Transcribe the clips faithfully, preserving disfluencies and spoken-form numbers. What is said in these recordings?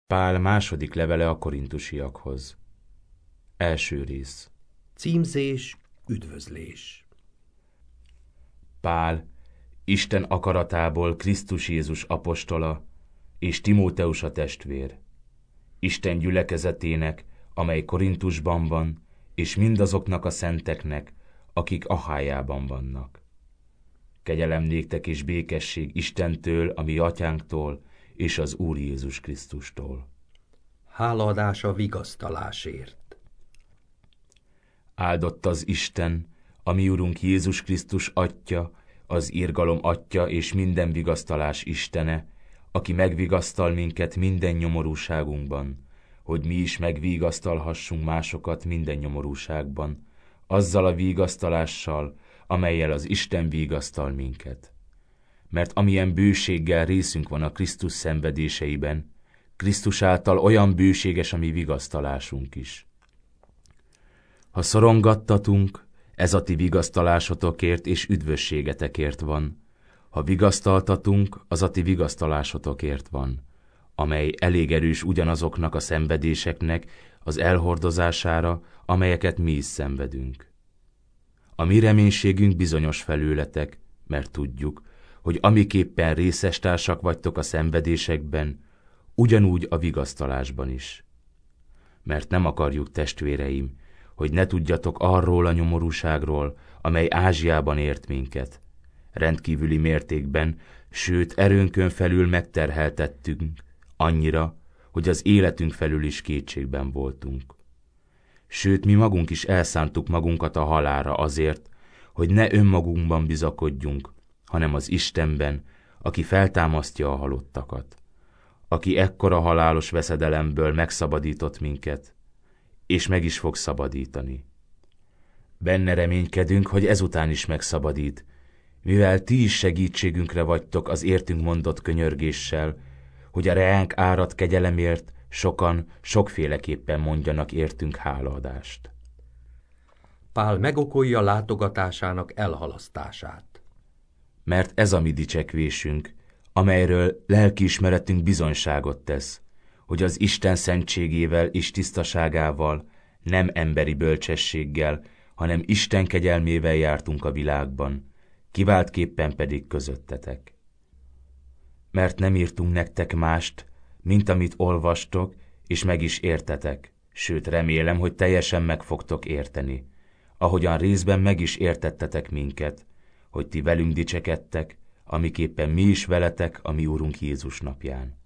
Pál második levele a korintusiakhoz. Első rész. Címzés, üdvözlés. Pál, Isten akaratából Krisztus Jézus apostola, és Timóteus a testvér, Isten gyülekezetének, amely Korintusban van, és mindazoknak a szenteknek, akik Ahályában vannak. Kegyelem néktek és békesség Istentől, a mi atyánktól, és az Úr Jézus Krisztustól. Hálaadás a vigasztalásért. Áldott az Isten, a mi Urunk Jézus Krisztus Atya, az irgalom Atya és minden vigasztalás Istene, aki megvigasztal minket minden nyomorúságunkban, hogy mi is megvigasztalhassunk másokat minden nyomorúságban, azzal a vigasztalással, amellyel az Isten vigasztal minket. Mert amilyen bőséggel részünk van a Krisztus szenvedéseiben, Krisztus által olyan bőséges a mi vigasztalásunk is. Ha szorongattatunk, ez a ti vigasztalásotokért és üdvösségetekért van. Ha vigasztaltatunk, az a ti vigasztalásotokért van, amely elég erős ugyanazoknak a szenvedéseknek az elhordozására, amelyeket mi is szenvedünk. A mi reménységünk bizonyos felőletek, mert tudjuk, hogy amiképpen részestársak vagytok a szenvedésekben, ugyanúgy a vigasztalásban is. Mert nem akarjuk, testvéreim, hogy ne tudjatok arról a nyomorúságról, amely Ázsiában ért minket. Rendkívüli mértékben, sőt erőnkön felül megterheltettünk, annyira, hogy az életünk felül is kétségben voltunk. Sőt, mi magunk is elszántuk magunkat a halálra azért, hogy ne önmagunkban bizakodjunk, hanem az Istenben, aki feltámasztja a halottakat, aki ekkora halálos veszedelemből megszabadított minket, és meg is fog szabadítani. Benne reménykedünk, hogy ezután is megszabadít, mivel ti is segítségünkre vagytok az értünk mondott könyörgéssel, hogy a reánk áradt kegyelemért sokan sokféleképpen mondjanak értünk hálaadást. Pál megokolja látogatásának elhalasztását. Mert ez a mi dicsekvésünk, amelyről lelkiismeretünk bizonyságot tesz, hogy az Isten szentségével és tisztaságával, nem emberi bölcsességgel, hanem Isten kegyelmével jártunk a világban, kiváltképpen pedig közöttetek. Mert nem írtunk nektek mást, mint amit olvastok, és meg is értetek, sőt remélem, hogy teljesen meg fogtok érteni, ahogyan részben meg is értettetek minket, hogy ti velünk dicsekedtek, amiképpen mi is veletek a mi Úrunk Jézus napján.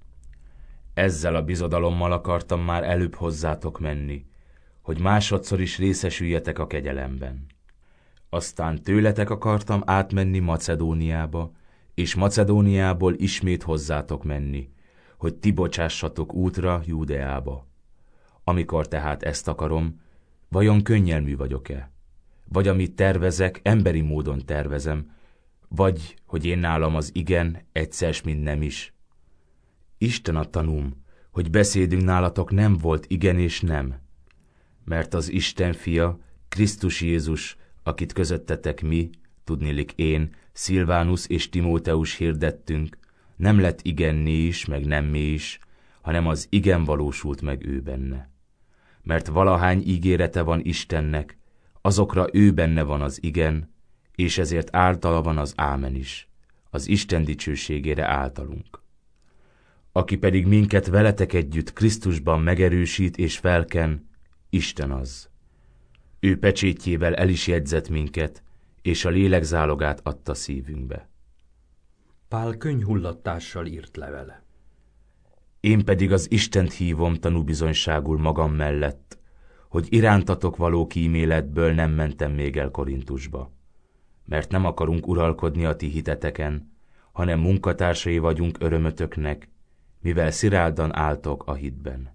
Ezzel a bizodalommal akartam már előbb hozzátok menni, hogy másodszor is részesüljetek a kegyelemben. Aztán tőletek akartam átmenni Macedóniába, és Macedóniából ismét hozzátok menni, hogy ti bocsássatok útra Júdeába. Amikor tehát ezt akarom, vajon könnyelmű vagyok-e? Vagy amit tervezek, emberi módon tervezem, vagy, hogy én nálam az igen, egyszer mint nem is. Isten a tanúm, hogy beszédünk nálatok nem volt igen és nem. Mert az Isten fia, Krisztus Jézus, akit közöttetek mi, tudnilik én, Szilvánusz és Timóteus hirdettünk, nem lett igenné is, meg nemmé is, hanem az igen valósult meg ő benne. Mert valahány ígérete van Istennek, azokra ő benne van az igen, és ezért általa van az ámen is, az Isten dicsőségére általunk. Aki pedig minket veletek együtt Krisztusban megerősít és felken, Isten az. Ő pecsétjével el is jegyzett minket, és a lélek zálogát adta szívünkbe. Pál könyhullatással írt levele. Én pedig az Istent hívom tanúbizonyságul magam mellett, hogy irántatok való kíméletből nem mentem még el Korintusba. Mert nem akarunk uralkodni a ti hiteteken, hanem munkatársai vagyunk örömötöknek, mivel sziráldan álltok a hitben.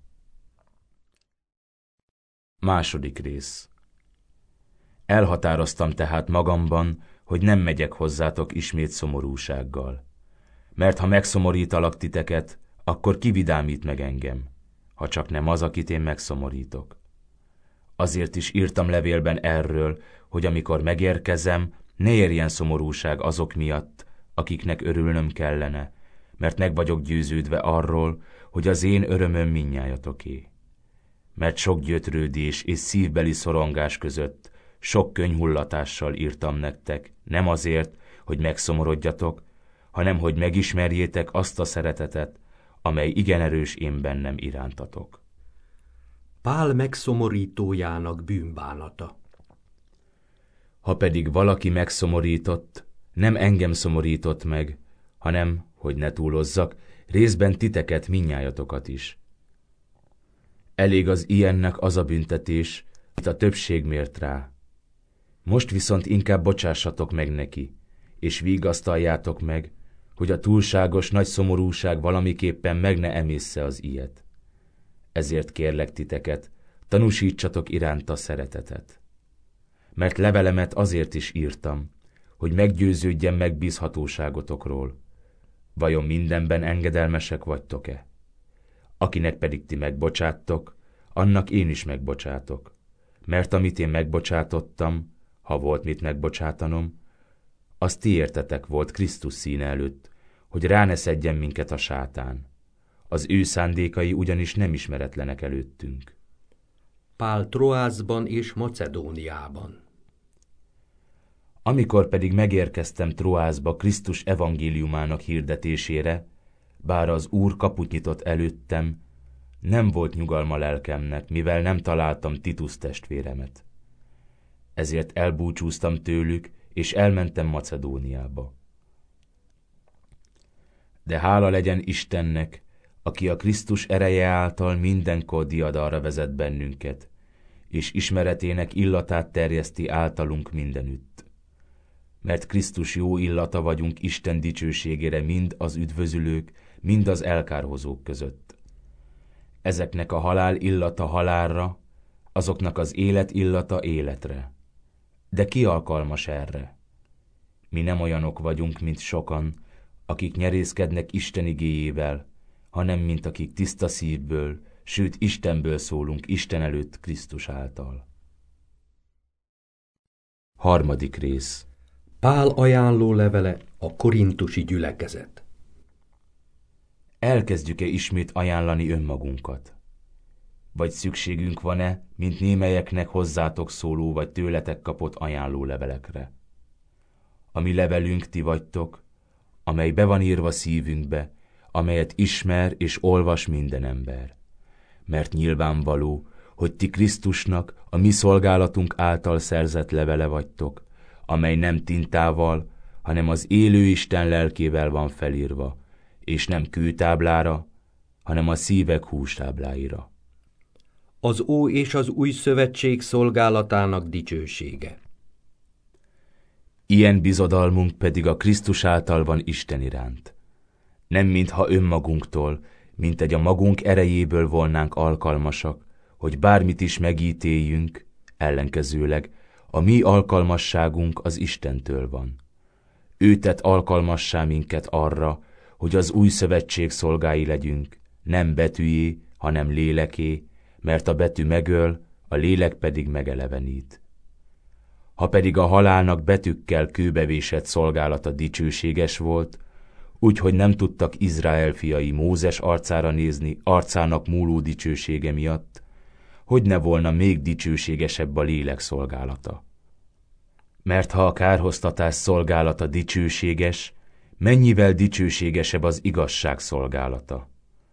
Második rész. Elhatároztam tehát magamban, hogy nem megyek hozzátok ismét szomorúsággal. Mert ha megszomorítalak titeket, akkor kividámít meg engem, ha csak nem az, akit én megszomorítok. Azért is írtam levélben erről, hogy amikor megérkezem, ne érjen szomorúság azok miatt, akiknek örülnöm kellene, mert meg vagyok győződve arról, hogy az én örömöm mindnyájatoké. Mert sok gyötrődés és szívbeli szorongás között sok könnyhullatással írtam nektek, nem azért, hogy megszomorodjatok, hanem hogy megismerjétek azt a szeretetet, amely igen erős én bennem irántatok. Pál megszomorítójának bűnbánata. Ha pedig valaki megszomorított, nem engem szomorított meg, hanem, hogy ne túlozzak, részben titeket mindnyájatokat is. Elég az ilyennek az a büntetés, amit a többség mért rá. Most viszont inkább bocsássatok meg neki, és vigasztaljátok meg, hogy a túlságos nagy szomorúság valamiképpen meg ne emészze az ilyet. Ezért kérlek titeket, tanúsítsatok iránta szeretetet. Mert levelemet azért is írtam, hogy meggyőződjem megbízhatóságotokról. Vajon mindenben engedelmesek vagytok-e? Akinek pedig ti megbocsáttok, annak én is megbocsátok. Mert amit én megbocsátottam, ha volt mit megbocsátanom, az ti értetek volt Krisztus színe előtt, hogy rá ne szedjen minket a sátán. Az ő szándékai ugyanis nem ismeretlenek előttünk. Pál Troászban és Macedóniában. Amikor pedig megérkeztem Troászba Krisztus evangéliumának hirdetésére, bár az Úr kaput nyitott előttem, nem volt nyugalma lelkemnek, mivel nem találtam Titus testvéremet. Ezért elbúcsúztam tőlük, és elmentem Macedóniába. De hála legyen Istennek, aki a Krisztus ereje által mindenkor diadalra vezet bennünket, és ismeretének illatát terjeszti általunk mindenütt. Mert Krisztus jó illata vagyunk Isten dicsőségére mind az üdvözülők, mind az elkárhozók között. Ezeknek a halál illata halálra, azoknak az élet illata életre. De ki alkalmas erre? Mi nem olyanok vagyunk, mint sokan, akik nyerészkednek Isten igéjével, hanem mint akik tiszta szívből, sőt Istenből szólunk Isten előtt Krisztus által. Harmadik rész. Pál ajánló levele a korintusi gyülekezet. Elkezdjük-e ismét ajánlani önmagunkat? Vagy szükségünk van-e, mint némelyeknek hozzátok szóló vagy tőletek kapott ajánló levelekre? A mi levelünk ti vagytok, amely be van írva szívünkbe, amelyet ismer és olvas minden ember. Mert nyilvánvaló, hogy ti Krisztusnak a mi szolgálatunk által szerzett levele vagytok, amely nem tintával, hanem az élő Isten lelkével van felírva, és nem kőtáblára, hanem a szívek hústábláira. Az Ó és az Új Szövetség szolgálatának dicsősége. Ilyen bizodalmunk pedig a Krisztus által van Isten iránt. Nem mintha önmagunktól, mint egy a magunk erejéből volnánk alkalmasak, hogy bármit is megítéljünk, ellenkezőleg a mi alkalmasságunk az Istentől van. Ő tett alkalmassá minket arra, hogy az új szövetség szolgái legyünk, nem betűjé, hanem léleké, mert a betű megöl, a lélek pedig megelevenít. Ha pedig a halálnak betűkkel kőbevésett szolgálata dicsőséges volt, úgyhogy nem tudtak Izrael fiai Mózes arcára nézni arcának múló dicsősége miatt, hogy ne volna még dicsőségesebb a lélek szolgálata. Mert ha a kárhoztatás szolgálata dicsőséges, mennyivel dicsőségesebb az igazság szolgálata.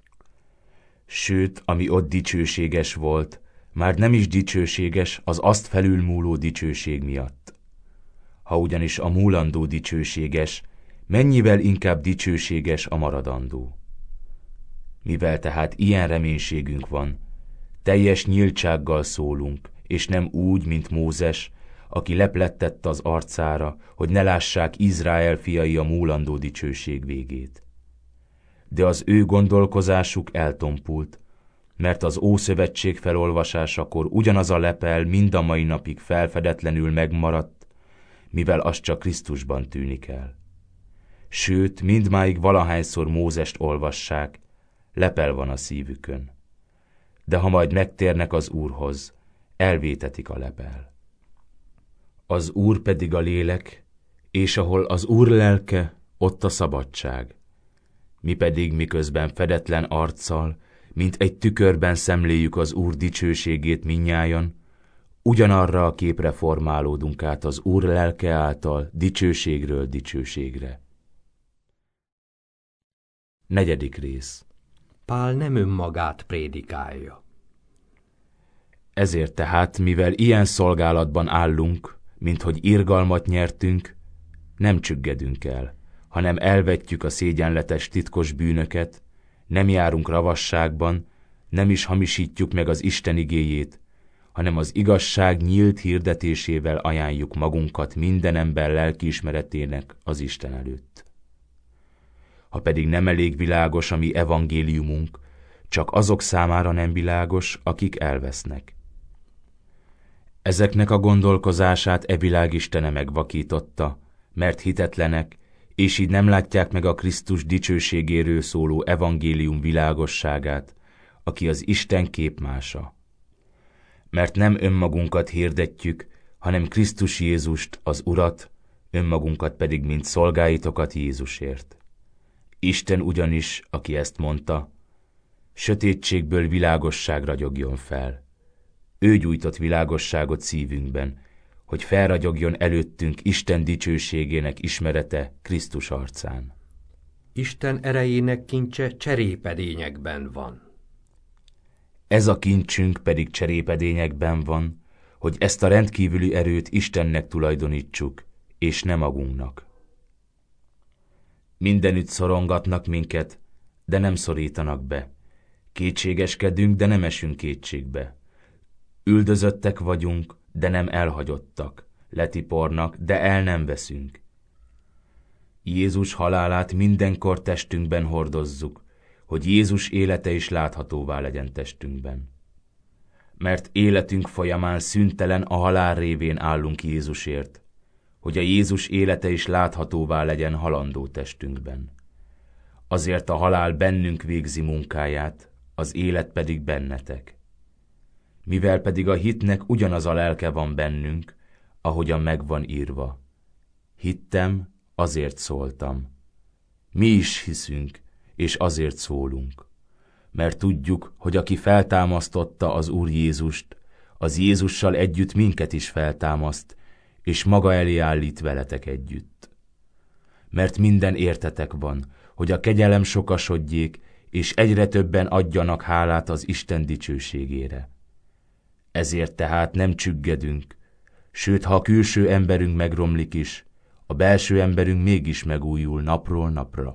Sőt, ami ott dicsőséges volt, már nem is dicsőséges az azt felülmúló dicsőség miatt. Ha ugyanis a múlandó dicsőséges, mennyivel inkább dicsőséges a maradandó. Mivel tehát ilyen reménységünk van, teljes nyíltsággal szólunk, és nem úgy, mint Mózes, aki leplettett az arcára, hogy ne lássák Izrael fiai a múlandó dicsőség végét. De az ő gondolkozásuk eltompult, mert az Ószövetség felolvasásakor ugyanaz a lepel mind a mai napig felfedetlenül megmaradt, mivel az csak Krisztusban tűnik el. Sőt, mindmáig valahányszor Mózest olvassák, lepel van a szívükön. De ha majd megtérnek az Úrhoz, elvétetik a lepel. Az Úr pedig a lélek, és ahol az Úr lelke, ott a szabadság. Mi pedig miközben fedetlen arccal, mint egy tükörben szemléljük az Úr dicsőségét minnyájan, ugyanarra a képre formálódunk át az Úr lelke által dicsőségről dicsőségre. Negyedik rész. Pál nem önmagát prédikálja. Ezért tehát, mivel ilyen szolgálatban állunk, minthogy irgalmat nyertünk, nem csüggedünk el, hanem elvetjük a szégyenletes titkos bűnöket, nem járunk ravasságban, nem is hamisítjuk meg az Isten igéjét, hanem az igazság nyílt hirdetésével ajánljuk magunkat minden ember lelkiismeretének az Isten előtt. Ha pedig nem elég világos a mi evangéliumunk, csak azok számára nem világos, akik elvesznek. Ezeknek a gondolkozását e világ istene megvakította, mert hitetlenek, és így nem látják meg a Krisztus dicsőségéről szóló evangélium világosságát, aki az Isten képmása. Mert nem önmagunkat hirdetjük, hanem Krisztus Jézust, az Urat, önmagunkat pedig mint szolgáitokat Jézusért. Isten ugyanis, aki ezt mondta, sötétségből világosság ragyogjon fel. Ő gyújtott világosságot szívünkben, hogy felragyogjon előttünk Isten dicsőségének ismerete Krisztus arcán. Isten erejének kincse cserépedényekben van. Ez a kincsünk pedig cserépedényekben van, hogy ezt a rendkívüli erőt Istennek tulajdonítsuk, és nem magunknak. Mindenütt szorongatnak minket, de nem szorítanak be. Kétségeskedünk, de nem esünk kétségbe. Üldözöttek vagyunk, de nem elhagyottak. Letipornak, de el nem veszünk. Jézus halálát mindenkor testünkben hordozzuk, hogy Jézus élete is láthatóvá legyen testünkben. Mert életünk folyamán szüntelen a halál révén állunk Jézusért, hogy a Jézus élete is láthatóvá legyen halandó testünkben. Azért a halál bennünk végzi munkáját, az élet pedig bennetek. Mivel pedig a hitnek ugyanaz a lelke van bennünk, ahogyan meg van írva. Hittem, azért szóltam. Mi is hiszünk, és azért szólunk. Mert tudjuk, hogy aki feltámasztotta az Úr Jézust, az Jézussal együtt minket is feltámaszt, és maga elé állít veletek együtt. Mert minden értetek van, hogy a kegyelem sokasodjék, és egyre többen adjanak hálát az Isten dicsőségére. Ezért tehát nem csüggedünk, sőt, ha a külső emberünk megromlik is, a belső emberünk mégis megújul napról napra.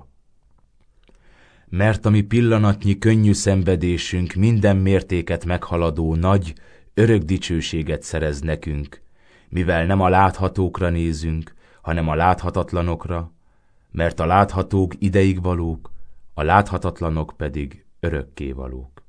Mert a mi pillanatnyi könnyű szenvedésünk minden mértéket meghaladó nagy, örök dicsőséget szerez nekünk, mivel nem a láthatókra nézünk, hanem a láthatatlanokra, mert a láthatók ideig valók, a láthatatlanok pedig örökké valók.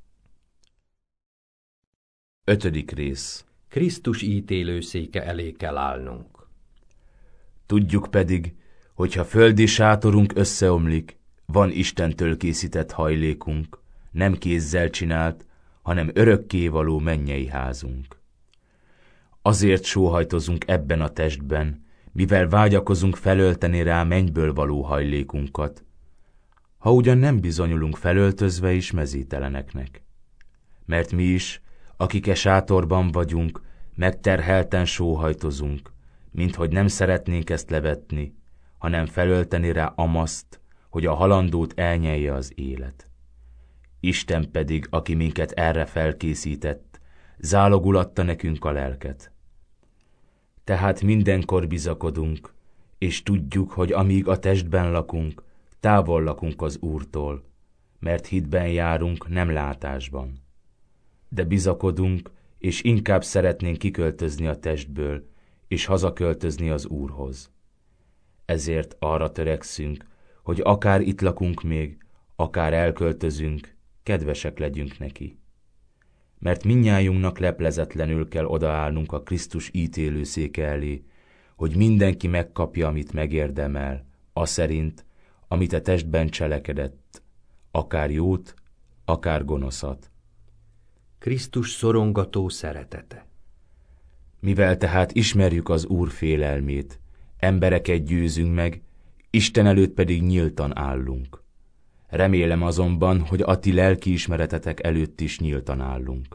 Ötödik rész. Krisztus ítélőszéke elé kell állnunk. Tudjuk pedig, hogyha földi sátorunk összeomlik, van Istentől készített hajlékunk, nem kézzel csinált, hanem örökkévaló mennyei házunk. Azért sóhajtozunk ebben a testben, mivel vágyakozunk felölteni rá mennyből való hajlékunkat, ha ugyan nem bizonyulunk felöltözve is mezíteleneknek. Mert mi is, akik e sátorban vagyunk, megterhelten sóhajtozunk, minthogy nem szeretnénk ezt levetni, hanem felölteni rá amaszt, hogy a halandót elnyelje az élet. Isten pedig, aki minket erre felkészített, zálogul adta nekünk a lelket. Tehát mindenkor bizakodunk, és tudjuk, hogy amíg a testben lakunk, távol lakunk az Úrtól, mert hitben járunk, nem látásban. De bizakodunk, és inkább szeretnénk kiköltözni a testből, és hazaköltözni az Úrhoz. Ezért arra törekszünk, hogy akár itt lakunk még, akár elköltözünk, kedvesek legyünk neki. Mert mindnyájunknak leplezetlenül kell odaállnunk a Krisztus ítélőszéke elé, hogy mindenki megkapja, amit megérdemel, aszerint, amit a testben cselekedett, akár jót, akár gonoszat. Krisztus szorongató szeretete. Mivel tehát ismerjük az Úr félelmét, embereket győzünk meg, Isten előtt pedig nyíltan állunk. Remélem azonban, hogy a ti lelkiismeretetek előtt is nyíltan állunk.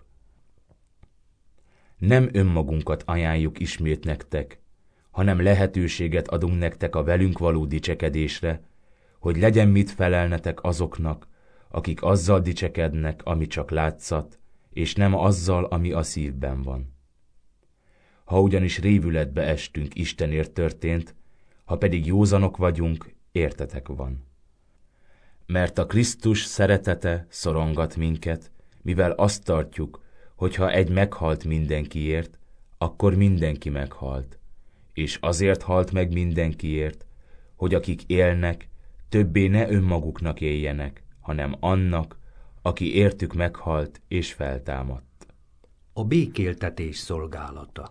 Nem önmagunkat ajánljuk ismét nektek, hanem lehetőséget adunk nektek a velünk való dicsekedésre, hogy legyen mit felelnetek azoknak, akik azzal dicsekednek, ami csak látszat, és nem azzal, ami a szívben van. Ha ugyanis révületbe estünk, Istenért történt, ha pedig józanok vagyunk, értetek van. Mert a Krisztus szeretete szorongat minket, mivel azt tartjuk, hogy ha egy meghalt mindenkiért, akkor mindenki meghalt, és azért halt meg mindenkiért, hogy akik élnek, többé ne önmaguknak éljenek, hanem annak, aki értük meghalt és feltámadt. A békéltetés szolgálata.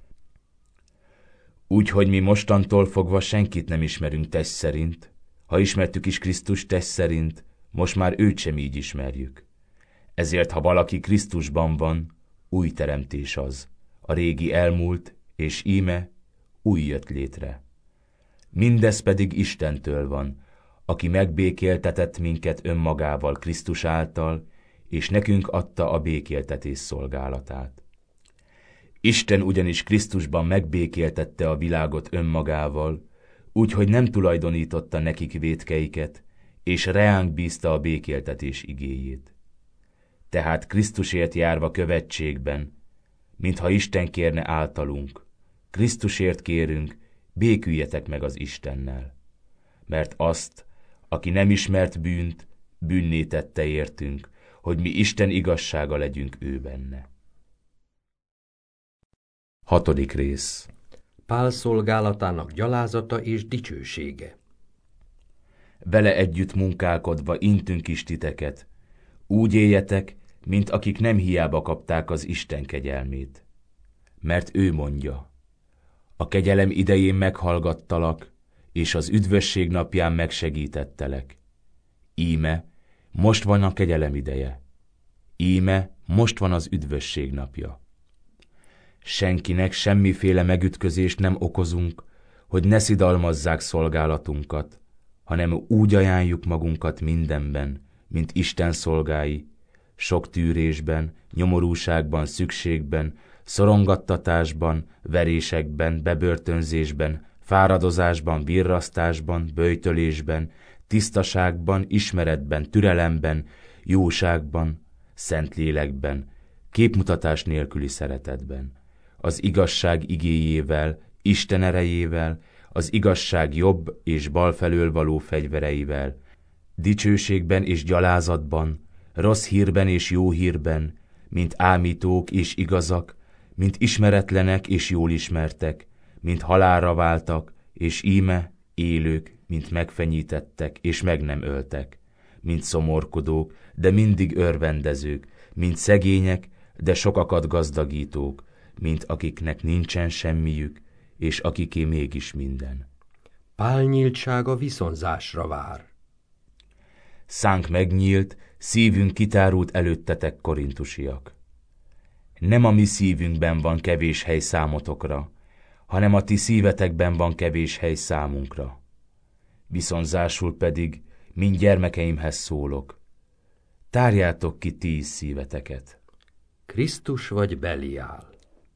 Úgyhogy mi mostantól fogva senkit nem ismerünk test szerint, ha ismertük is Krisztus test szerint, most már őt sem így ismerjük. Ezért, ha valaki Krisztusban van, új teremtés az, a régi elmúlt, és íme új jött létre. Mindez pedig Istentől van, aki megbékéltetett minket önmagával Krisztus által, és nekünk adta a békéltetés szolgálatát. Isten ugyanis Krisztusban megbékéltette a világot önmagával, úgyhogy nem tulajdonította nekik vétkeiket, és reánk bízta a békéltetés igéjét. Tehát Krisztusért járva követségben, mintha Isten kérne általunk, Krisztusért kérünk, béküljetek meg az Istennel. Mert azt, aki nem ismert bűnt, bűnné tette értünk, hogy mi Isten igazsága legyünk ő benne. Hatodik rész. Pál szolgálatának gyalázata és dicsősége. Vele együtt munkálkodva intünk is titeket. Úgy éljetek, mint akik nem hiába kapták az Isten kegyelmét. Mert ő mondja, a kegyelem idején meghallgattalak, és az üdvösség napján megsegítettelek. Íme, most van a kegyelem ideje. Íme, most van az üdvösség napja. Senkinek semmiféle megütközést nem okozunk, hogy ne szidalmazzák szolgálatunkat, hanem úgy ajánljuk magunkat mindenben, mint Isten szolgái, sok tűrésben, nyomorúságban, szükségben, szorongattatásban, verésekben, bebörtönzésben, fáradozásban, virrasztásban, böjtölésben, tisztaságban, ismeretben, türelemben, jóságban, szentlélekben, képmutatás nélküli szeretetben, az igazság igéjével, Isten erejével, az igazság jobb és bal felől való fegyvereivel, dicsőségben és gyalázatban, rossz hírben és jó hírben, mint ámítók és igazak, mint ismeretlenek és jól ismertek, mint halálra váltak, és íme élők, mint megfenyítettek és meg nem öltek, mint szomorkodók, de mindig örvendezők, mint szegények, de sokakat gazdagítók, mint akiknek nincsen semmiük, és akiké mégis minden. Pál nyíltsága viszonzásra vár. Szánk megnyílt, szívünk kitárult előttetek, korintusiak. Nem a mi szívünkben van kevés hely számotokra, hanem a ti szívetekben van kevés hely számunkra. Viszonzásul pedig, mint gyermekeimhez szólok, tárjátok ki ti is szíveteket. Krisztus vagy Beliál.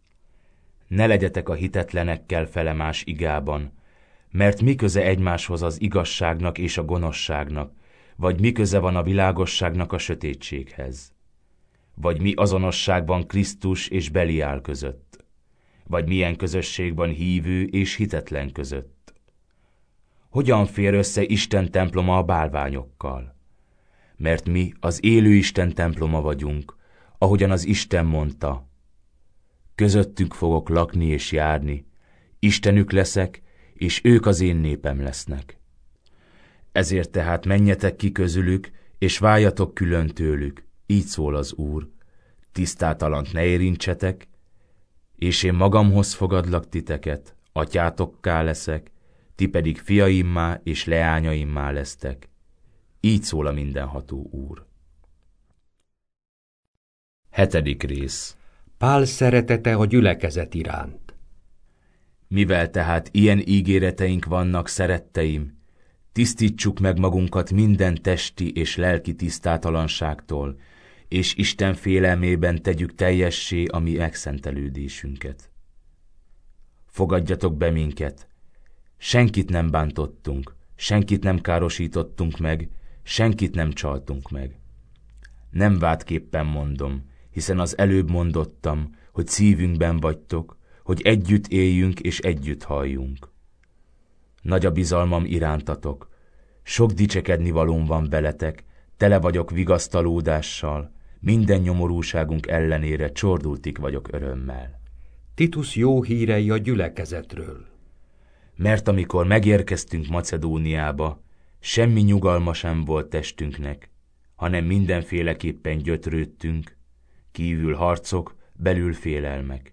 Ne legyetek a hitetlenekkel felemás igában, mert mi köze egymáshoz az igazságnak és a gonoszságnak, vagy mi köze van a világosságnak a sötétséghez? Vagy mi azonosság van Krisztus és Beliál között? Vagy milyen közösség van hívő és hitetlen között? Hogyan fér össze Isten temploma a bálványokkal? Mert mi az élő Isten temploma vagyunk, ahogyan az Isten mondta, közöttük fogok lakni és járni, Istenük leszek, és ők az én népem lesznek. Ezért tehát menjetek ki közülük, és váljatok külön tőlük, így szól az Úr, tisztátalant ne érintsetek, és én magamhoz fogadlak titeket, atyátokká leszek, ti pedig fiaimmá és leányaimmá lesztek. Így szól a mindenható Úr. Hetedik rész. Pál szeretete a gyülekezet iránt. Mivel tehát ilyen ígéreteink vannak, szeretteim, tisztítsuk meg magunkat minden testi és lelki tisztátalanságtól, és Isten félelmében tegyük teljessé a mi megszentelődésünket. Fogadjatok be minket, senkit nem bántottunk, senkit nem károsítottunk meg, senkit nem csaltunk meg. Nem vádképpen mondom, hiszen az előbb mondottam, hogy szívünkben vagytok, hogy együtt éljünk és együtt halljunk. Nagy a bizalmam irántatok, sok dicsekedni valóm van veletek, tele vagyok vigasztalódással, minden nyomorúságunk ellenére csordultig vagyok örömmel. Titus jó hírei a gyülekezetről. Mert amikor megérkeztünk Macedóniába, semmi nyugalma sem volt testünknek, hanem mindenféleképpen gyötrődtünk, kívül harcok, belül félelmek.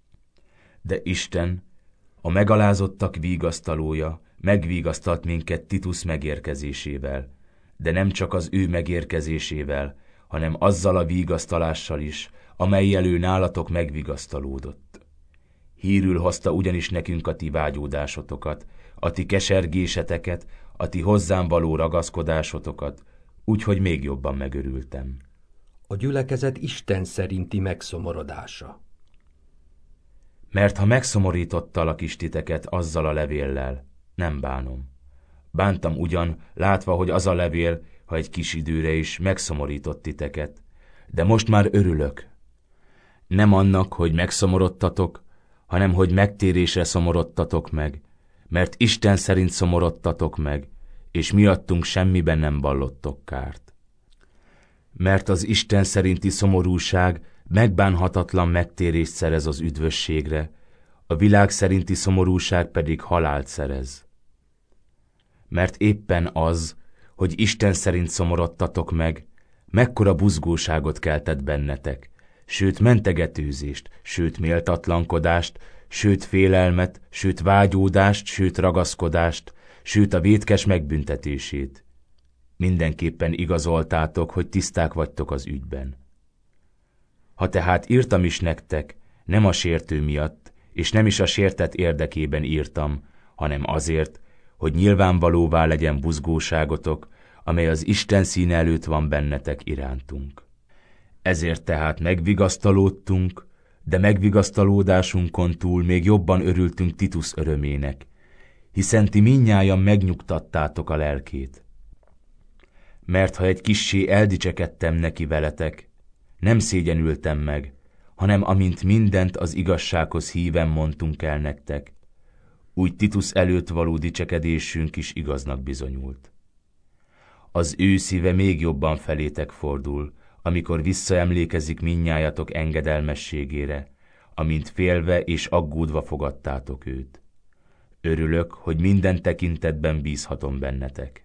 De Isten, a megalázottak vigasztalója, megvigasztalt minket Titus megérkezésével, de nem csak az ő megérkezésével, hanem azzal a vigasztalással is, amellyel ő nálatok megvigasztalódott. Hírül hozta ugyanis nekünk a ti vágyódásotokat, a ti kesergéseteket, a ti hozzám való ragaszkodásotokat, úgyhogy még jobban megörültem. A gyülekezet Isten szerinti megszomorodása. Mert ha megszomorítottalak is titeket azzal a levéllel, nem bánom. Bántam ugyan, látva, hogy az a levél, ha egy kis időre is megszomorított titeket, de most már örülök. Nem annak, hogy megszomorodtatok, hanem hogy megtérésre szomorodtatok meg, mert Isten szerint szomorodtatok meg, és miattunk semmiben nem vallottok kárt. Mert az Isten szerinti szomorúság megbánhatatlan megtérést szerez az üdvösségre, a világ szerinti szomorúság pedig halált szerez. Mert éppen az, hogy Isten szerint szomorodtatok meg, mekkora buzgóságot keltett bennetek, sőt mentegetőzést, sőt méltatlankodást, sőt félelmet, sőt vágyódást, sőt ragaszkodást, sőt a vétkes megbüntetését. Mindenképpen igazoltátok, hogy tiszták vagytok az ügyben. Ha tehát írtam is nektek, nem a sértő miatt, és nem is a sértett érdekében írtam, hanem azért, hogy nyilvánvalóvá legyen buzgóságotok, amely az Isten színe előtt van bennetek irántunk. Ezért tehát megvigasztalódtunk, de megvigasztalódásunkon túl még jobban örültünk Titus örömének, hiszen ti mindnyájan megnyugtattátok a lelkét. Mert ha egy kissé eldicsekedtem neki veletek, nem szégyenültem meg, hanem amint mindent az igazsághoz híven mondtunk el nektek, úgy Titus előtt való dicsekedésünk is igaznak bizonyult. Az ő szíve még jobban felétek fordul, amikor visszaemlékezik mindnyájatok engedelmességére, amint félve és aggódva fogadtátok őt. Örülök, hogy minden tekintetben bízhatom bennetek.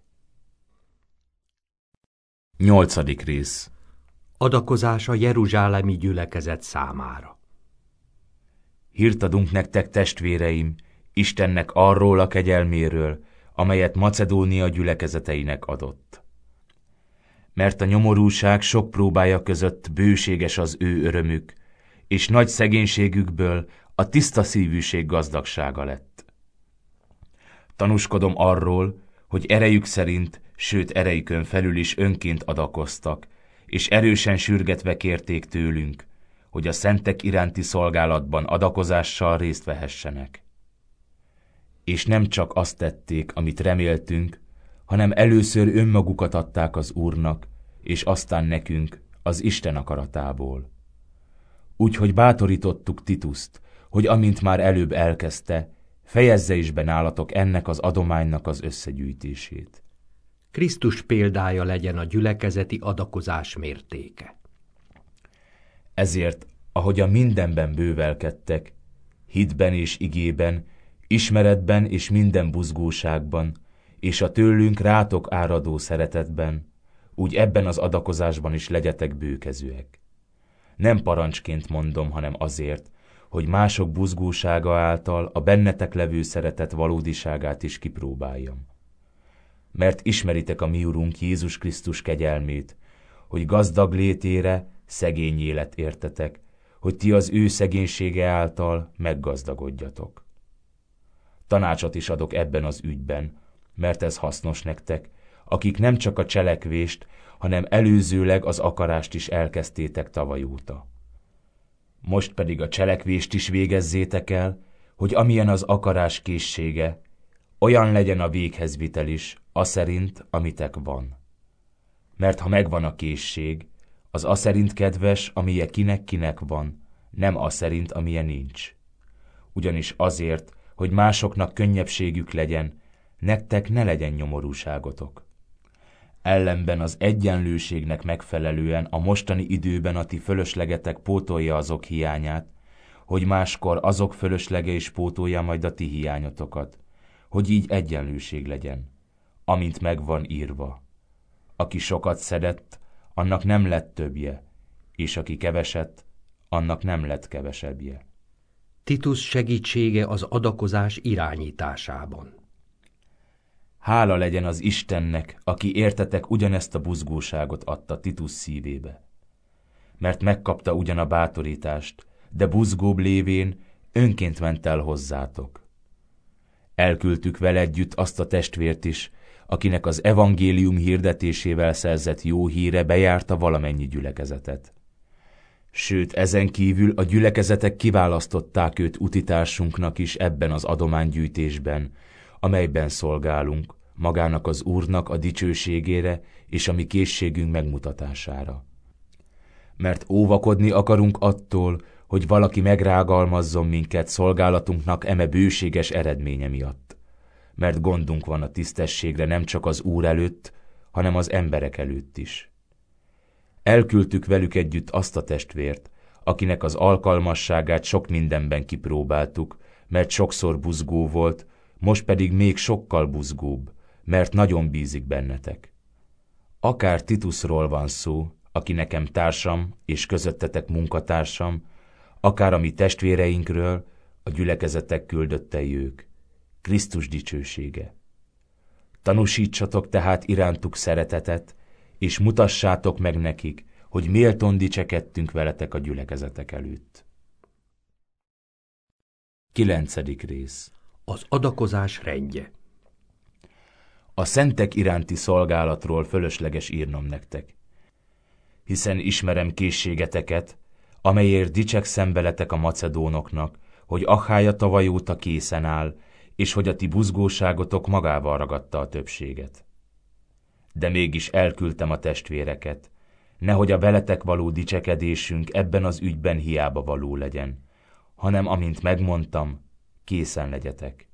Nyolcadik rész. Adakozás a jeruzsálemi gyülekezet számára. Hírt adunk nektek, testvéreim, Istennek arról a kegyelméről, amelyet Macedónia gyülekezeteinek adott. Mert a nyomorúság sok próbája között bőséges az ő örömük, és nagy szegénységükből a tiszta szívűség gazdagsága lett. Tanúskodom arról, hogy erejük szerint, sőt erejükön felül is önként adakoztak, és erősen sürgetve kérték tőlünk, hogy a szentek iránti szolgálatban adakozással részt vehessenek. És nem csak azt tették, amit reméltünk, hanem először önmagukat adták az Úrnak, és aztán nekünk, az Isten akaratából. Úgyhogy bátorítottuk Tituszt, hogy amint már előbb elkezdte, fejezze is be nálatok ennek az adománynak az összegyűjtését. Krisztus példája legyen a gyülekezeti adakozás mértéke. Ezért, ahogy a mindenben bővelkedtek, hitben és igében, ismeretben és minden buzgóságban, és a tőlünk rátok áradó szeretetben, úgy ebben az adakozásban is legyetek bőkezőek. Nem parancsként mondom, hanem azért, hogy mások buzgósága által a bennetek levő szeretet valódiságát is kipróbáljam. Mert ismeritek a mi Urunk Jézus Krisztus kegyelmét, hogy gazdag létére szegény élet értetek, hogy ti az ő szegénysége által meggazdagodjatok. Tanácsot is adok ebben az ügyben, mert ez hasznos nektek, akik nem csak a cselekvést, hanem előzőleg az akarást is elkezdtétek tavaly óta. Most pedig a cselekvést is végezzétek el, hogy amilyen az akarás készsége, olyan legyen a véghezvitel is, aszerint, amitek van. Mert ha megvan a készség, az aszerint kedves, amilyen kinek-kinek van, nem aszerint, amilyen nincs. Ugyanis azért, hogy másoknak könnyebbségük legyen, nektek ne legyen nyomorúságotok. Ellenben az egyenlőségnek megfelelően a mostani időben a ti fölöslegetek pótolja azok hiányát, hogy máskor azok fölöslege is pótolja majd a ti hiányotokat, hogy így egyenlőség legyen, amint meg van írva. Aki sokat szedett, annak nem lett többje, és aki keveset, annak nem lett kevesebbje. Titus segítsége az adakozás irányításában. Hála legyen az Istennek, aki értetek ugyanezt a buzgóságot adta Titus szívébe. Mert megkapta ugyan a bátorítást, de buzgóbb lévén önként ment el hozzátok. Elküldtük vele együtt azt a testvért is, akinek az evangélium hirdetésével szerzett jó híre bejárta valamennyi gyülekezetet. Sőt, ezen kívül a gyülekezetek kiválasztották őt utitársunknak is ebben az adománygyűjtésben, amelyben szolgálunk, magának az Úrnak a dicsőségére és a mi készségünk megmutatására. Mert óvakodni akarunk attól, hogy valaki megrágalmazzon minket szolgálatunknak eme bőséges eredménye miatt. Mert gondunk van a tisztességre nem csak az Úr előtt, hanem az emberek előtt is. Elküldtük velük együtt azt a testvért, akinek az alkalmasságát sok mindenben kipróbáltuk, mert sokszor buzgó volt, most pedig még sokkal buzgóbb, mert nagyon bízik bennetek. Akár Titusról van szó, aki nekem társam és közöttetek munkatársam, akár a mi testvéreinkről, a gyülekezetek küldöttei ők. Krisztus dicsősége. Tanúsítsatok tehát irántuk szeretetet, és mutassátok meg nekik, hogy méltón dicsekedtünk veletek a gyülekezetek előtt. Kilencedik rész. Az adakozás rendje. A szentek iránti szolgálatról fölösleges írnom nektek. Hiszen ismerem készségeteket, amelyért dicsekszem veletek a macedónoknak, hogy Achája tavaly óta készen áll, és hogy a ti buzgóságotok magával ragadta a többséget. De mégis elküldtem a testvéreket, nehogy a veletek való dicsekedésünk ebben az ügyben hiába való legyen, hanem amint megmondtam, készen legyetek.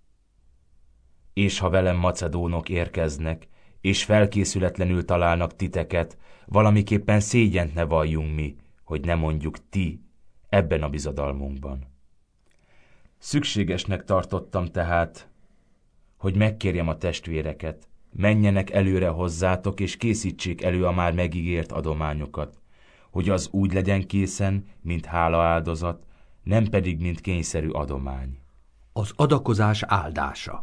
És ha velem macedónok érkeznek, és felkészületlenül találnak titeket, valamiképpen szégyent ne valljunk mi, hogy ne mondjuk ti ebben a bizodalmunkban. Szükségesnek tartottam tehát, hogy megkérjem a testvéreket, menjenek előre hozzátok, és készítsék elő a már megígért adományokat, hogy az úgy legyen készen, mint hálaáldozat, nem pedig, mint kényszerű adomány. Az adakozás áldása.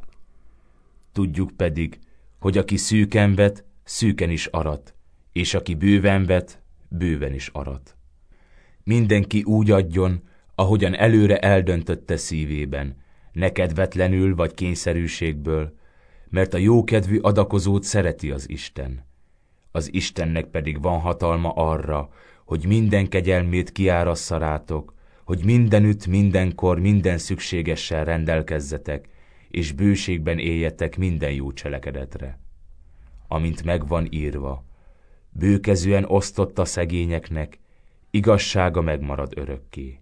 Tudjuk pedig, hogy aki szűken vet, szűken is arat, és aki bőven vet, bőven is arat. Mindenki úgy adjon, ahogyan előre eldöntötte szívében, ne kedvetlenül vagy kényszerűségből, mert a jókedvű adakozót szereti az Isten. Az Istennek pedig van hatalma arra, hogy minden kegyelmét kiárassza rátok, hogy mindenütt, mindenkor, minden szükségessel rendelkezzetek, és bőségben éljetek minden jó cselekedetre. Amint megvan írva, bőkezűen osztott a szegényeknek, igazsága megmarad örökké.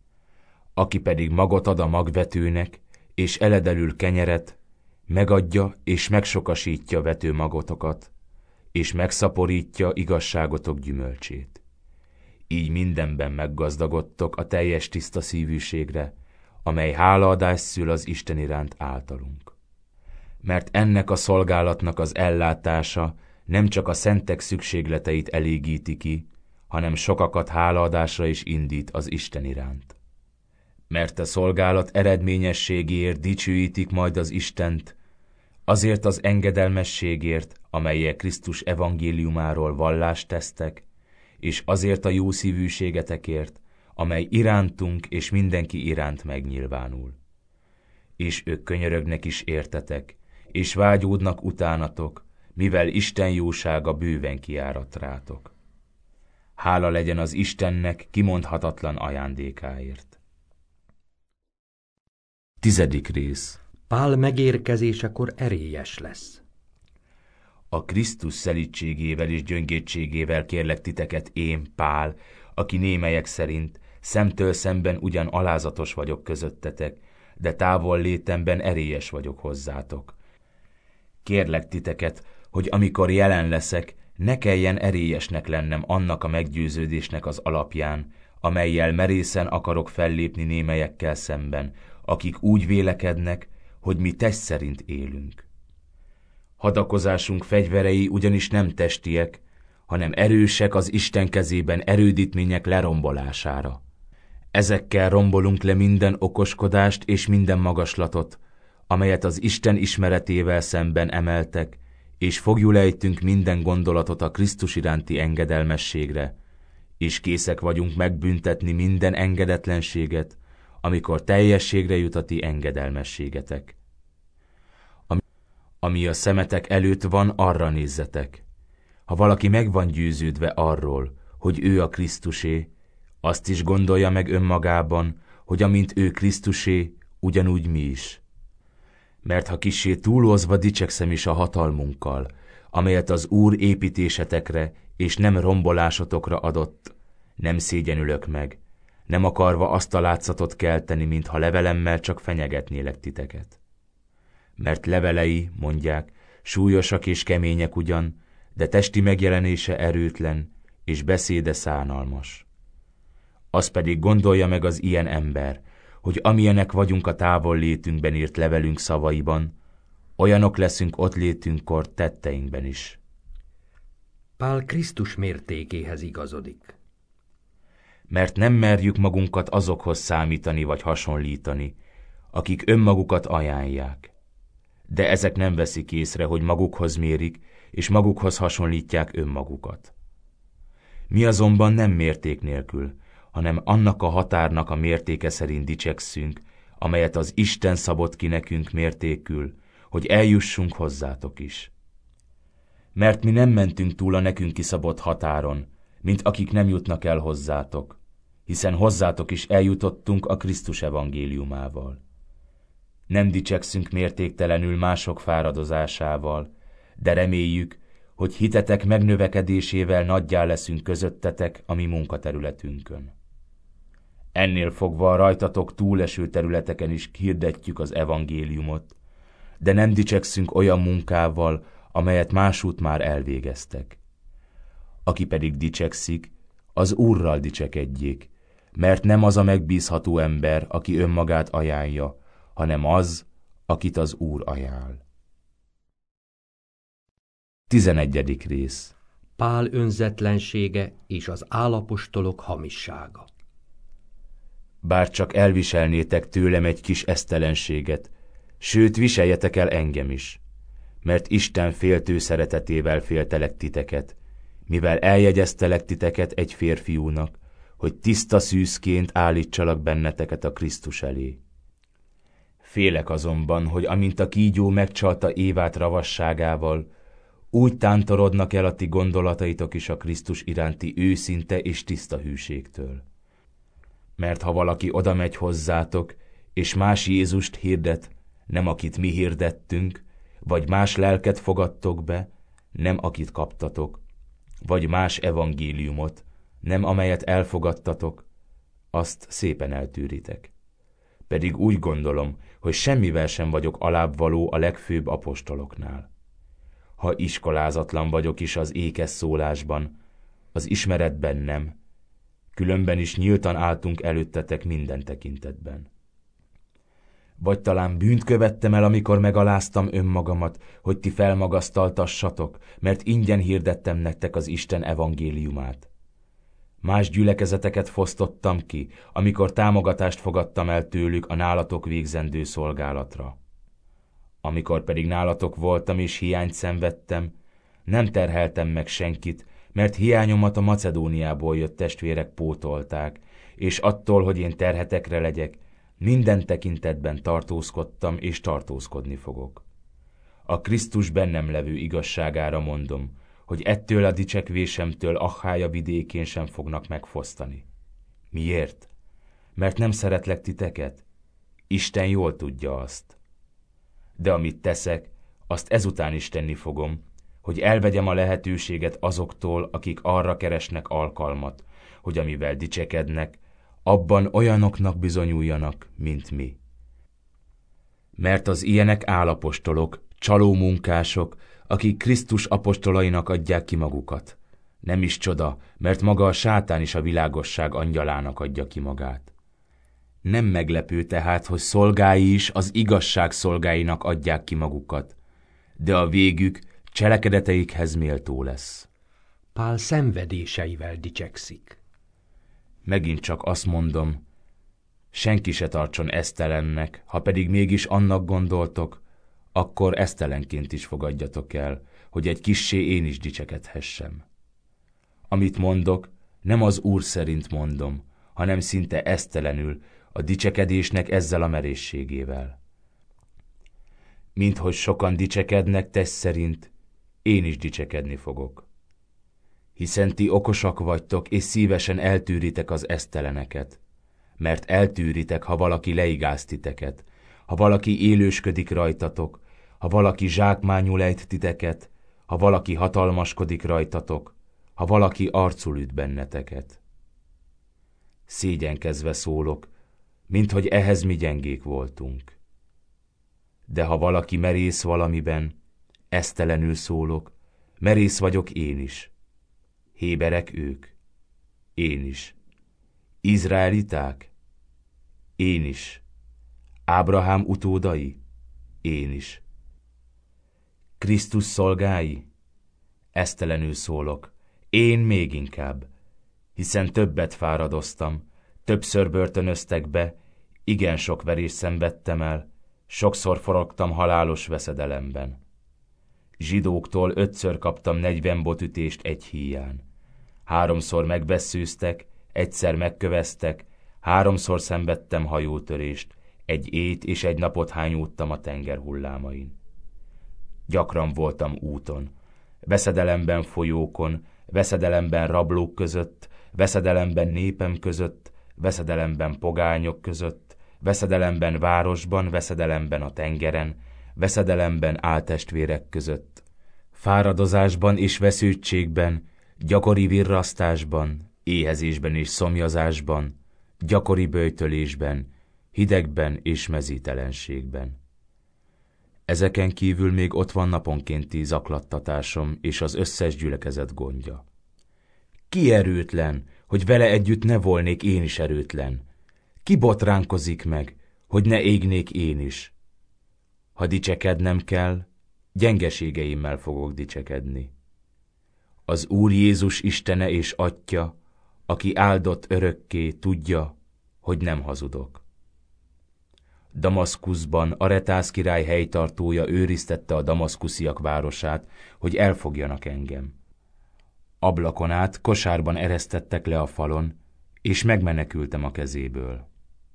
Aki pedig magot ad a magvetőnek, és eledelül kenyeret, megadja és megsokasítja vető magotokat, és megszaporítja igazságotok gyümölcsét. Így mindenben meggazdagodtok a teljes tiszta szívűségre, amely hálaadás szül az Isten iránt általunk. Mert ennek a szolgálatnak az ellátása nem csak a szentek szükségleteit elégíti ki, hanem sokakat hálaadásra is indít az Isten iránt. Mert a szolgálat eredményességéért dicsőítik majd az Istent, azért az engedelmességért, amelyel Krisztus evangéliumáról vallást tesztek, és azért a jó szívűségetekért, amely irántunk és mindenki iránt megnyilvánul. És ők könyörögnek is értetek, és vágyódnak utánatok, mivel Isten jósága bőven kiárat rátok. Hála legyen az Istennek kimondhatatlan ajándékáért. Tizedik rész. Pál megérkezésekor erélyes lesz. A Krisztus szelídségével és gyöngétségével kérlek titeket én, Pál, aki némelyek szerint szemtől szemben ugyan alázatos vagyok közöttetek, de távol létemben erélyes vagyok hozzátok. Kérlek titeket, hogy amikor jelen leszek, ne kelljen erélyesnek lennem annak a meggyőződésnek az alapján, amellyel merészen akarok fellépni némelyekkel szemben, akik úgy vélekednek, hogy mi test szerint élünk. Hadakozásunk fegyverei ugyanis nem testiek, hanem erősek az Isten kezében erődítmények lerombolására. Ezekkel rombolunk le minden okoskodást és minden magaslatot, amelyet az Isten ismeretével szemben emeltek, és fogjulejtünk minden gondolatot a Krisztus iránti engedelmességre, és készek vagyunk megbüntetni minden engedetlenséget, amikor teljességre jut a ti engedelmességetek. Ami, ami a szemetek előtt van, arra nézzetek. Ha valaki meg van győződve arról, hogy ő a Krisztusé, azt is gondolja meg önmagában, hogy amint ő Krisztusé, ugyanúgy mi is. Mert ha kissé túlozva dicsekszem is a hatalmunkkal, amelyet az Úr építésetekre és nem rombolásotokra adott, nem szégyenülök meg, nem akarva azt a látszatot kelteni, mintha levelemmel csak fenyegetnélek titeket. Mert levelei, mondják, súlyosak és kemények ugyan, de testi megjelenése erőtlen, és beszéde szánalmas. Az pedig gondolja meg az ilyen ember, hogy amilyenek vagyunk a távol létünkben írt levelünk szavaiban, olyanok leszünk ott létünkkor tetteinkben is. Pál Krisztus mértékéhez igazodik. Mert nem merjük magunkat azokhoz számítani vagy hasonlítani, akik önmagukat ajánlják. De ezek nem veszik észre, hogy magukhoz mérik, és magukhoz hasonlítják önmagukat. Mi azonban nem mérték nélkül, hanem annak a határnak a mértéke szerint dicsekszünk, amelyet az Isten szabott ki nekünk mértékül, hogy eljussunk hozzátok is. Mert mi nem mentünk túl a nekünk kiszabott határon, mint akik nem jutnak el hozzátok, hiszen hozzátok is eljutottunk a Krisztus evangéliumával. Nem dicsekszünk mértéktelenül mások fáradozásával, de reméljük, hogy hitetek megnövekedésével nagyjá leszünk közöttetek a mi munkaterületünkön. Ennél fogva a rajtatok túleső területeken is hirdetjük az evangéliumot, de nem dicsekszünk olyan munkával, amelyet másút már elvégeztek. Aki pedig dicsekszik, az Úrral dicsekedjék, mert nem az a megbízható ember, aki önmagát ajánlja, hanem az, akit az Úr ajánl. Tizenegyedik rész. Pál önzetlensége és az álapostolok hamissága. Bár csak elviselnétek tőlem egy kis esztelenséget, sőt, viseljetek el engem is, mert Isten féltő szeretetével féltelek titeket, mivel eljegyeztelek titeket egy férfiúnak, hogy tiszta szűzként állítsalak benneteket a Krisztus elé. Félek azonban, hogy amint a kígyó megcsalta Évát ravasságával, úgy tántorodnak el a ti gondolataitok is a Krisztus iránti őszinte és tiszta hűségtől. Mert ha valaki odamegy hozzátok, és más Jézust hirdet, nem akit mi hirdettünk, vagy más lelket fogadtok be, nem akit kaptatok, vagy más evangéliumot, nem amelyet elfogadtatok, azt szépen eltűritek. Pedig úgy gondolom, hogy semmivel sem vagyok alábbvaló a legfőbb apostoloknál. Ha iskolázatlan vagyok is az ékes szólásban, az ismeretben nem, különben is nyíltan álltunk előttetek minden tekintetben. Vagy talán bűnt követtem el, amikor megaláztam önmagamat, hogy ti felmagasztaltassatok, mert ingyen hirdettem nektek az Isten evangéliumát. Más gyülekezeteket fosztottam ki, amikor támogatást fogadtam el tőlük a nálatok végzendő szolgálatra. Amikor pedig nálatok voltam és hiányt szenvedtem, nem terheltem meg senkit, mert hiányomat a Macedóniából jött testvérek pótolták, és attól, hogy én terhetekre legyek, minden tekintetben tartózkodtam és tartózkodni fogok. A Krisztus bennem levő igazságára mondom, hogy ettől a dicsekvésemtől Achája vidékén sem fognak megfosztani. Miért? Mert nem szeretlek titeket? Isten jól tudja azt. De amit teszek, azt ezután is tenni fogom, hogy elvegyem a lehetőséget azoktól, akik arra keresnek alkalmat, hogy amivel dicsekednek, abban olyanoknak bizonyuljanak, mint mi. Mert az ilyenek álapostolok, csalómunkások, akik Krisztus apostolainak adják ki magukat. Nem is csoda, mert maga a sátán is a világosság angyalának adja ki magát. Nem meglepő tehát, hogy szolgái is az igazság szolgáinak adják ki magukat, de a végük cselekedeteikhez méltó lesz. Pál szenvedéseivel dicsekszik. Megint csak azt mondom, senki se tartson esztelennek, ha pedig mégis annak gondoltok, akkor esztelenként is fogadjatok el, hogy egy kissé én is dicsekedhessem. Amit mondok, nem az Úr szerint mondom, hanem szinte esztelenül, a dicsekedésnek ezzel a merészségével. Minthogy sokan dicsekednek test szerint, én is dicsekedni fogok. Hiszen ti okosak vagytok, és szívesen eltűritek az eszteleneket, mert eltűritek, ha valaki leigáz titeket, ha valaki élősködik rajtatok, ha valaki zsákmányul ejt titeket, ha valaki hatalmaskodik rajtatok, ha valaki arcul üt benneteket. Szégyenkezve szólok, minthogy ehhez mi gyengék voltunk. De ha valaki merész valamiben, esztelenül szólok, merész vagyok én is. Héberek ők, én is. Izraeliták, én is. Ábrahám utódai, én is. Krisztus szolgái, esztelenül szólok, én még inkább, hiszen többet fáradoztam, többször börtönöztek be, igen sok verést szenvedtem el, sokszor forogtam halálos veszedelemben. Zsidóktól ötször kaptam negyven botütést egy híján. Háromszor megvesszőztek, egyszer megköveztek, háromszor szenvedtem hajótörést, egy ét és egy napot hányódtam a tenger hullámain. Gyakran voltam úton, veszedelemben folyókon, veszedelemben rablók között, veszedelemben népem között, veszedelemben pogányok között, veszedelemben városban, veszedelemben a tengeren, veszedelemben áltestvérek között, fáradozásban és vesződtségben, gyakori virrasztásban, éhezésben és szomjazásban, gyakori böjtölésben, hidegben és mezítelenségben. Ezeken kívül még ott van naponkénti zaklattatásom és az összes gyülekezet gondja. Ki erőtlen, hogy vele együtt ne volnék én is erőtlen? Ki botránkozik meg, hogy ne égnék én is? Ha dicsekednem kell, gyengeségeimmel fogok dicsekedni. Az Úr Jézus Istene és Atya, aki áldott örökké, tudja, hogy nem hazudok. Damaszkuszban Aretász király helytartója őriztette a damaszkusziak városát, hogy elfogjanak engem. Ablakon át kosárban eresztettek le a falon, és megmenekültem a kezéből.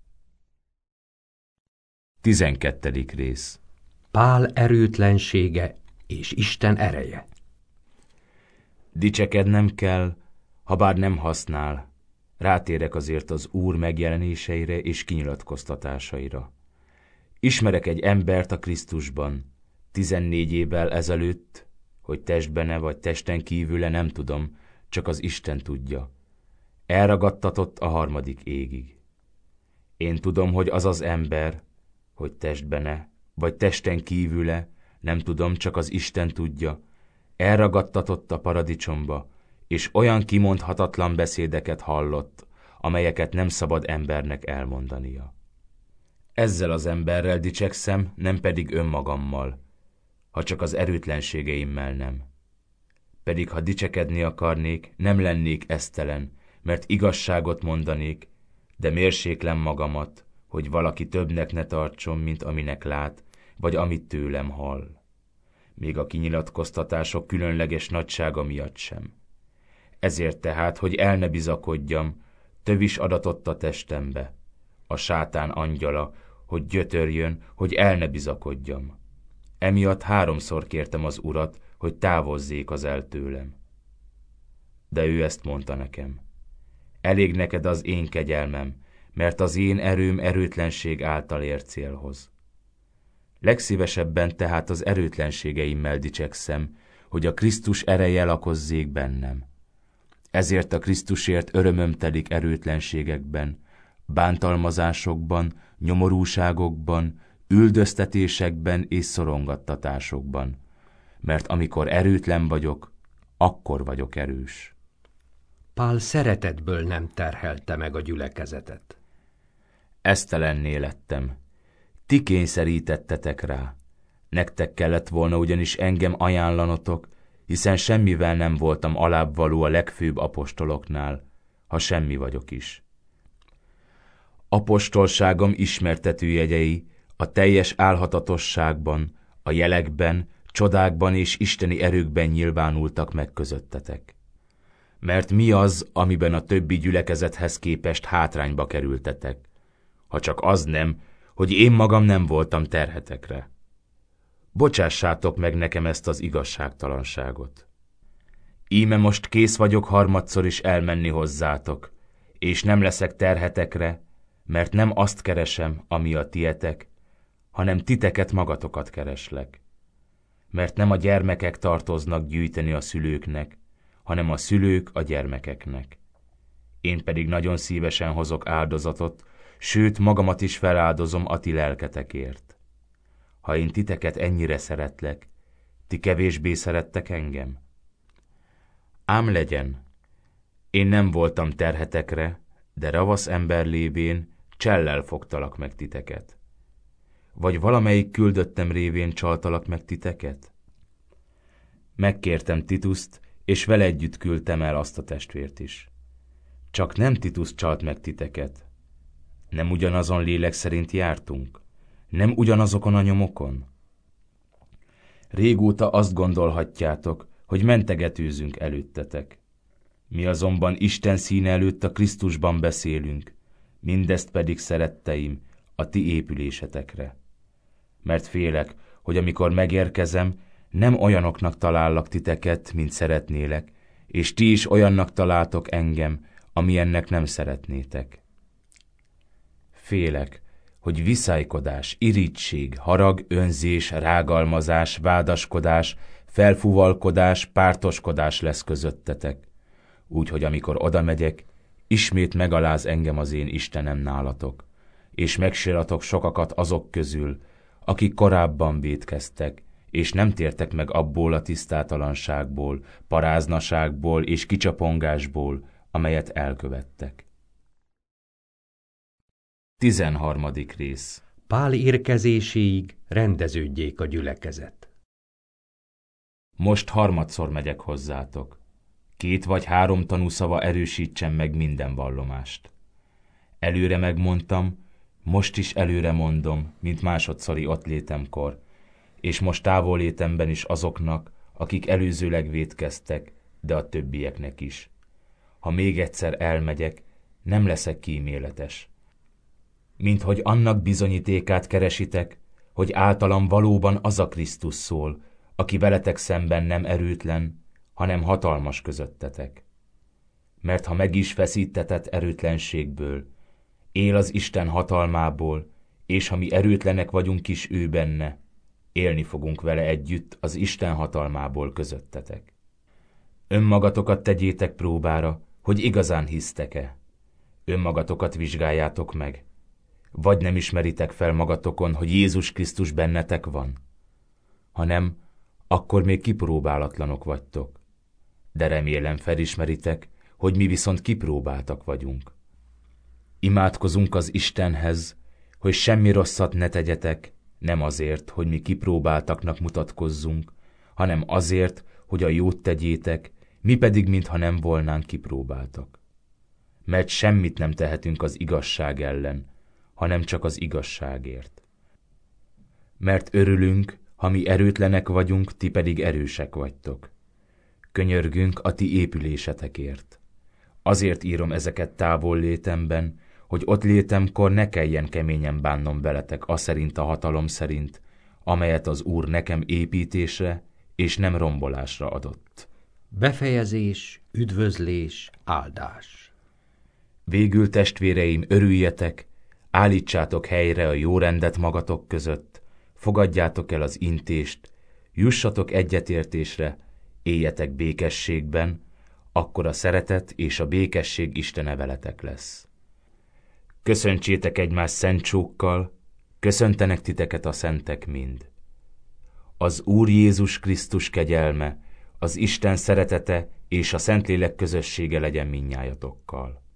Tizenkettedik rész. Pál erőtlensége és Isten ereje. Dicsekednem kell, habár nem használ. Rátérek azért az Úr megjelenéseire és kinyilatkoztatásaira. Ismerek egy embert a Krisztusban, tizennégy évvel ezelőtt, hogy testbene vagy testen kívüle nem tudom, csak az Isten tudja. Elragadtatott a harmadik égig. Én tudom, hogy az az ember, hogy testbene vagy testen kívüle, nem tudom, csak az Isten tudja, elragadtatott a paradicsomba, és olyan kimondhatatlan beszédeket hallott, amelyeket nem szabad embernek elmondania. Ezzel az emberrel dicsekszem, nem pedig önmagammal, ha csak az erőtlenségeimmel nem. Pedig ha dicsekedni akarnék, nem lennék esztelen, mert igazságot mondanék, de mérséklem magamat, hogy valaki többnek ne tartson, mint aminek lát, vagy amit tőlem hall. Még a kinyilatkoztatások különleges nagysága miatt sem. Ezért tehát, hogy el ne bizakodjam, tövis adatott a testembe, a sátán angyala, hogy gyötörjön, hogy el ne bizakodjam. Emiatt háromszor kértem az Urat, hogy távozzék az el tőlem. De ő ezt mondta nekem: elég neked az én kegyelmem, mert az én erőm erőtlenség által ér célhoz. Legszívesebben tehát az erőtlenségeimmel dicsekszem, hogy a Krisztus ereje lakozzék bennem. Ezért a Krisztusért örömöm telik erőtlenségekben, bántalmazásokban, nyomorúságokban, üldöztetésekben és szorongattatásokban, mert amikor erőtlen vagyok, akkor vagyok erős. Pál szeretetből nem terhelte meg a gyülekezetet. Esztelenné lettem. Ti kényszerítettetek rá. Nektek kellett volna ugyanis engem ajánlanotok, hiszen semmivel nem voltam alábbvaló a legfőbb apostoloknál, ha semmi vagyok is. Apostolságom ismertetőjegyei a teljes álhatatosságban, a jelekben, csodákban és isteni erőkben nyilvánultak meg közöttetek. Mert mi az, amiben a többi gyülekezethez képest hátrányba kerültetek, ha csak az nem, hogy én magam nem voltam terhetekre. Bocsássátok meg nekem ezt az igazságtalanságot. Íme most kész vagyok harmadszor is elmenni hozzátok, és nem leszek terhetekre, mert nem azt keresem, ami a tietek, hanem titeket magatokat kereslek. Mert nem a gyermekek tartoznak gyűjteni a szülőknek, hanem a szülők a gyermekeknek. Én pedig nagyon szívesen hozok áldozatot, sőt, magamat is feláldozom a ti lelketekért. Ha én titeket ennyire szeretlek, ti kevésbé szerettek engem? Ám legyen, én nem voltam terhetekre, de ravasz ember lévén csellel fogtalak meg titeket. Vagy valamelyik küldöttem révén csaltalak meg titeket? Megkértem Tituszt, és vele együtt küldtem el azt a testvért is. Csak nem Titus csalt meg titeket. Nem ugyanazon lélek szerint jártunk? Nem ugyanazokon a nyomokon? Régóta azt gondolhatjátok, hogy mentegetőzünk előttetek. Mi azonban Isten színe előtt a Krisztusban beszélünk, mindezt pedig, szeretteim, a ti épülésetekre. Mert félek, hogy amikor megérkezem, nem olyanoknak talállak titeket, mint szeretnélek, és ti is olyannak találtok engem, amilyennek nem szeretnétek. Félek, hogy viszálykodás, irigység, harag, önzés, rágalmazás, vádaskodás, felfúvalkodás, pártoskodás lesz közöttetek, úgyhogy amikor oda megyek, ismét megaláz engem az én Istenem nálatok, és megsiratok sokakat azok közül, akik korábban vétkeztek, és nem tértek meg abból a tisztátalanságból, paráznaságból és kicsapongásból, amelyet elkövettek. Tizenharmadik rész. Pál érkezéséig rendeződjék a gyülekezet. Most harmadszor megyek hozzátok. Két vagy három tanúszava erősítsen meg minden vallomást. Előre megmondtam, most is előre mondom, mint másodszori ottlétemkor, és most távollétemben is azoknak, akik előzőleg vétkeztek, de a többieknek is. Ha még egyszer elmegyek, nem leszek kíméletes. Minthogy annak bizonyítékát keresitek, hogy általam valóban az a Krisztus szól, aki veletek szemben nem erőtlen, hanem hatalmas közöttetek. Mert ha meg is feszítetett erőtlenségből, él az Isten hatalmából, és ha mi erőtlenek vagyunk is ő benne, élni fogunk vele együtt az Isten hatalmából közöttetek. Önmagatokat tegyétek próbára, hogy igazán hisztek-e. Önmagatokat vizsgáljátok meg. Vagy nem ismeritek fel magatokon, hogy Jézus Krisztus bennetek van? Ha nem, akkor még kipróbálatlanok vagytok. De remélem felismeritek, hogy mi viszont kipróbáltak vagyunk. Imádkozunk az Istenhez, hogy semmi rosszat ne tegyetek, nem azért, hogy mi kipróbáltaknak mutatkozzunk, hanem azért, hogy a jót tegyétek, mi pedig mintha nem volnánk kipróbáltak. Mert semmit nem tehetünk az igazság ellen, hanem csak az igazságért. Mert örülünk, ha mi erőtlenek vagyunk, ti pedig erősek vagytok. Könyörgünk a ti épülésetekért. Azért írom ezeket távol létemben, hogy ott létemkor ne kelljen keményen bánnom veletek aszerint a hatalom szerint, amelyet az Úr nekem építésre és nem rombolásra adott. Befejezés, üdvözlés, áldás. Végül, testvéreim, örüljetek, állítsátok helyre a jó rendet magatok között, fogadjátok el az intést, jussatok egyetértésre, éljetek békességben, akkor a szeretet és a békesség Istene veletek lesz. Köszöntsétek egymást szent csókkal, köszöntenek titeket a szentek mind. Az Úr Jézus Krisztus kegyelme, az Isten szeretete és a Szentlélek közössége legyen mindnyájatokkal.